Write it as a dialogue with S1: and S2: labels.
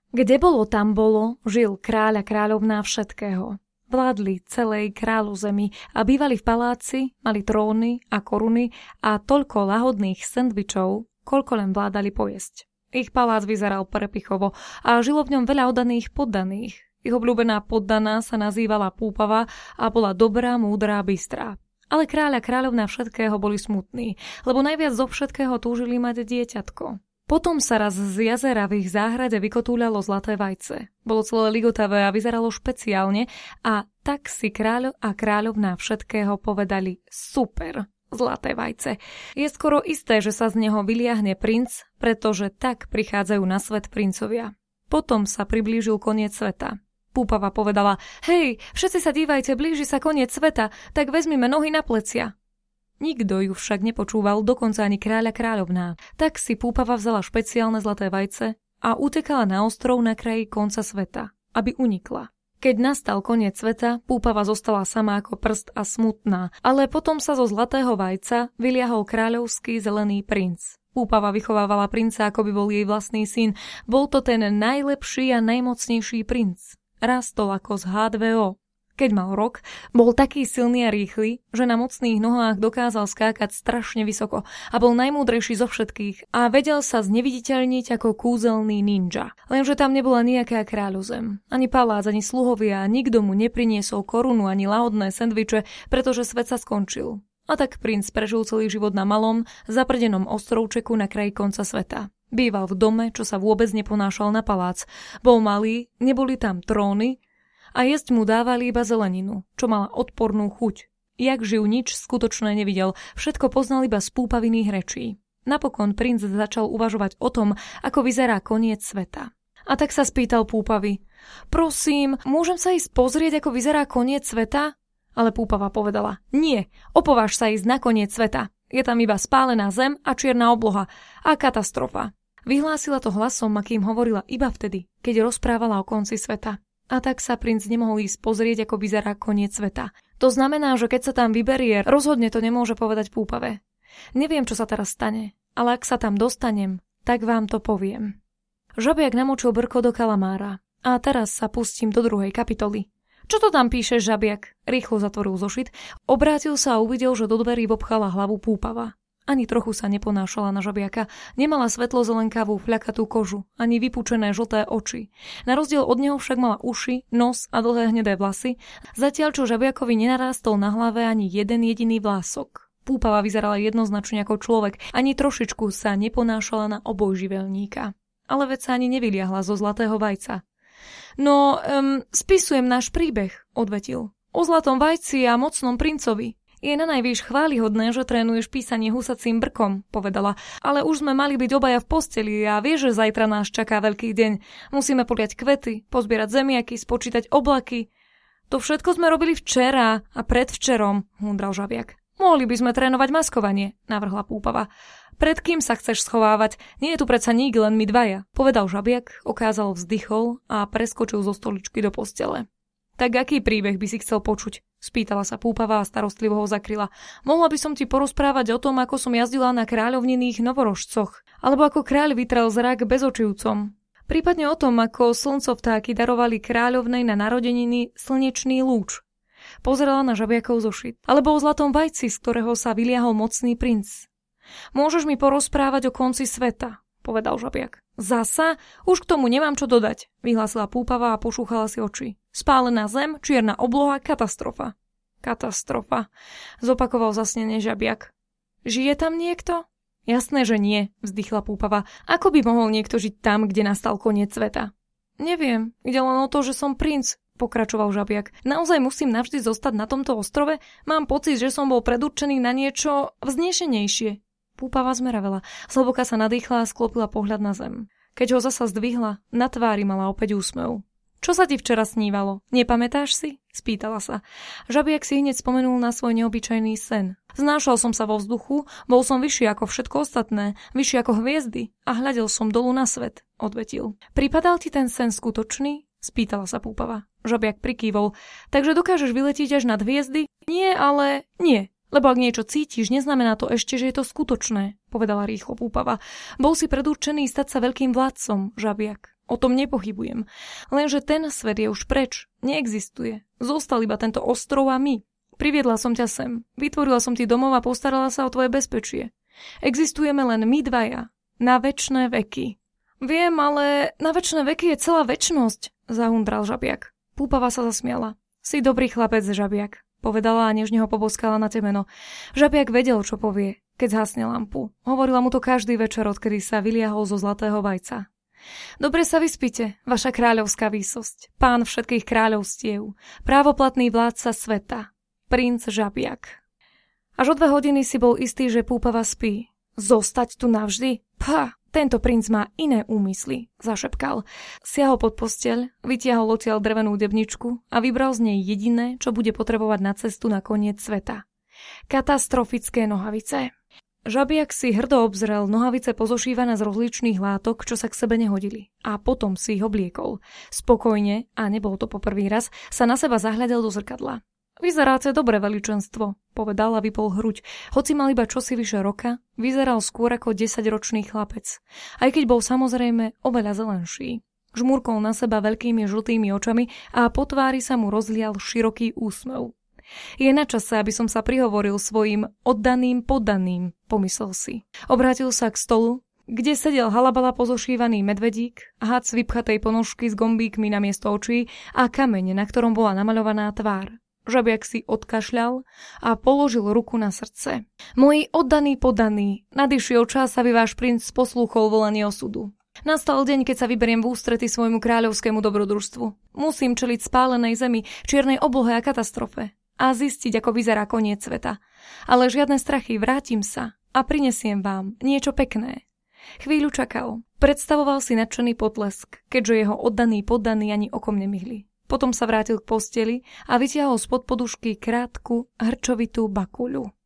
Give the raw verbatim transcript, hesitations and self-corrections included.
S1: Kde bolo, tam bolo, žil kráľ a kráľovná všetkého. Vládli celej kráľu zemi a bývali v paláci, mali tróny a koruny a toľko lahodných sendvičov, koľko len vládali pojesť. Ich palác vyzeral prepichovo a žilo v ňom veľa oddaných poddaných. Ich obľúbená poddaná sa nazývala Púpava a bola dobrá, múdrá, bystrá. Ale kráľ a kráľovná všetkého boli smutní, lebo najviac zo všetkého túžili mať dieťatko. Potom sa raz z jazera v ich záhrade vykotúľalo zlaté vajce. Bolo celé ligotavé a vyzeralo špeciálne a tak si kráľ a kráľovná všetkého povedali super, zlaté vajce. Je skoro isté, že sa z neho vyliahne princ, pretože tak prichádzajú na svet princovia. Potom sa priblížil koniec sveta. Púpava povedala, hej, všetci sa dívajte, blíži sa koniec sveta, tak vezmime nohy na plecia. Nikto ju však nepočúval, dokonca ani kráľa kráľovná. Tak si Púpava vzala špeciálne zlaté vajce a utekala na ostrov na kraji konca sveta, aby unikla. Keď nastal koniec sveta, Púpava zostala sama ako prst a smutná, ale potom sa zo zlatého vajca vyliahol kráľovský zelený princ. Púpava vychovávala princa, ako by bol jej vlastný syn. Bol to ten najlepší a najmocnejší princ. Rastol ako z há dve ó. Keď mal rok, bol taký silný a rýchly, že na mocných nohách dokázal skákať strašne vysoko a bol najmúdrejší zo všetkých a vedel sa zneviditeľniť ako kúzelný ninja. Lenže tam nebola nejaká kráľozem, ani palác, ani sluhovia, nikto mu nepriniesol korunu ani lahodné sendviče, pretože svet sa skončil. A tak princ prežil celý život na malom, zaprdenom ostrovčeku na kraji konca sveta. Býval v dome, čo sa vôbec neponášal na palác. Bol malý, neboli tam tróny, a jesť mu dávali iba zeleninu, čo mala odpornú chuť. Jak živ nič skutočné nevidel, všetko poznal iba z Púpaviných rečí. Napokon princ začal uvažovať o tom, ako vyzerá koniec sveta. A tak sa spýtal Púpavy, prosím, môžem sa ísť pozrieť, ako vyzerá koniec sveta? Ale Púpava povedala, nie, opováž sa ísť na koniec sveta. Je tam iba spálená zem a čierna obloha a katastrofa. Vyhlásila to hlasom, akým hovorila iba vtedy, keď rozprávala o konci sveta. A tak sa princ nemohol ísť pozrieť, ako vyzerá koniec sveta. To znamená, že keď sa tam vyberie, rozhodne to nemôže povedať Púpave. Neviem, čo sa teraz stane, ale ak sa tam dostanem, tak vám to poviem. Žabiak namočil brko do kalamára. A teraz sa pustím do druhej kapitoly. Čo to tam píšeš, žabiak? Rýchlo zatvoril zošit, obrátil sa a uvidel, že do dverí vopchala hlavu Púpava. Ani trochu sa neponášala na žabiaka, nemala svetlo zelenkavú fľakatú kožu, ani vypúčené žlté oči. Na rozdiel od neho však mala uši, nos a dlhé hnedé vlasy, zatiaľ čo žabiakovi nenarástol na hlave ani jeden jediný vlások. Púpava vyzerala jednoznačne ako človek, ani trošičku sa neponášala na obojživelníka. Ale veď sa ani nevyliahla zo zlatého vajca. No, um, spisujem náš príbeh, odvetil. O zlatom vajci a mocnom princovi. Je na najvýš chválihodné, že trénuješ písanie husacím brkom, povedala, ale už sme mali byť obaja v posteli a vieš, že zajtra nás čaká veľký deň. Musíme poliať kvety, pozbierať zemiaky, spočítať oblaky. To všetko sme robili včera a predvčerom, húndral žabiak. Mohli by sme trénovať maskovanie, navrhla Púpava. Pred kým sa chceš schovávať? Nie je tu predsa nik, len my dvaja, povedal žabiak, okázal vzdychol a preskočil zo stoličky do postele. Tak aký príbeh by si chcel počuť? Spýtala sa Púpava a starostlivo ho zakryla. Mohla by som ti porozprávať o tom, ako som jazdila na kráľovniných novorožcoch, alebo ako kráľ vytrel zrak bezočivcom. Prípadne o tom, ako slncovtáky darovali kráľovnej na narodeniny slnečný lúč. Pozerala na žabiakov zošit. Alebo o zlatom vajci, z ktorého sa vyliahol mocný princ. Môžeš mi porozprávať o konci sveta, povedal žabiak. Zasa? Už k tomu nemám čo dodať, vyhlásila Púpava a pošúchala si oči. Spálená zem, čierna obloha, katastrofa. Katastrofa, zopakoval zasnene žabiak. Žije tam niekto? Jasné, že nie, vzdychla Púpava. Ako by mohol niekto žiť tam, kde nastal koniec sveta? Neviem, ide len o to, že som princ, pokračoval žabiak. Naozaj musím navždy zostať na tomto ostrove? Mám pocit, že som bol predurčený na niečo vznešenejšie. Púpava zmeravela. Zhlboka sa nadýchla a sklopila pohľad na zem. Keď ho zasa zdvihla, na tvári mala opäť úsmev. Čo sa ti včera snívalo? Nepamätáš si? Spýtala sa. Žabiak si hneď spomenul na svoj neobyčajný sen. Znášal som sa vo vzduchu, bol som vyšší ako všetko ostatné, vyšší ako hviezdy a hľadel som dolu na svet, odvetil. Pripadal ti ten sen skutočný? Spýtala sa Púpava. Žabiak prikývol. Takže dokážeš vyletiť až nad hviezdy? Nie, ale nie. Lebo ak niečo cítiš, neznamená to ešte, že je to skutočné, povedala rýchlo Púpava. Bol si predurčený stať sa veľkým vládcom, žabiak. O tom nepochybujem. Lenže ten svet je už preč. Neexistuje. Zostal iba tento ostrov a my. Priviedla som ťa sem. Vytvorila som ti domov a postarala sa o tvoje bezpečie. Existujeme len my dvaja. Na večné veky. Viem, ale na večné veky je celá večnosť, zahundral žabiak. Púpava sa zasmiala. Si dobrý chlapec, žabiak, povedala a nežne ho poboskala na temeno. Žabiak vedel, čo povie, keď zhasne lampu. Hovorila mu to každý večer, odkedy sa vyliahol zo zlatého vajca. Dobre sa vyspite, vaša kráľovská výsosť, pán všetkých kráľovstiev, právoplatný vládca sveta, princ žabiak. Až o dve hodiny si bol istý, že Púpava spí. Zostať tu navždy? Pá, tento princ má iné úmysly, zašepkal. Siahol pod posteľ, vytiahol odtiaľ drevenú debničku a vybral z nej jediné, čo bude potrebovať na cestu na koniec sveta. Katastrofické nohavice. Žabiak si hrdo obzrel nohavice pozošívané z rozličných látok, čo sa k sebe nehodili. A potom si ich obliekol. Spokojne, a nebol to po prvý raz, sa na seba zahľadel do zrkadla. Vyzeráte dobre, veličenstvo, povedal a vypol hruď. Hoci mal iba čosi vyše roka, vyzeral skôr ako desaťročný chlapec. Aj keď bol samozrejme oveľa zelenší. Žmurkol na seba veľkými žltými očami a po tvári sa mu rozlial široký úsmev. Je na čase, aby som sa prihovoril svojim oddaným poddaným, pomyslel si. Obrátil sa k stolu, kde sedel halabala pozošívaný medvedík, hac vypchatej ponožky s gombíkmi namiesto očí a kameň, na ktorom bola namaľovaná tvár. Žabiak si odkašľal a položil ruku na srdce. Moji oddaní poddaní, nadišiel čas, aby váš princ poslúchol volanie osudu. Nastal deň, keď sa vyberiem v ústrety svojmu kráľovskému dobrodružstvu. Musím čeliť spálenej zemi, čiernej oblohe a katastrofe a zistiť, ako vyzerá koniec sveta. Ale žiadne strachy, vrátim sa a prinesiem vám niečo pekné. Chvíľu čakal. Predstavoval si nadšený potlesk, keďže jeho oddaní poddaní ani okom nemihli. Potom sa vrátil k posteli a vytiahol spod podušky krátku hrčovitú bakuľu.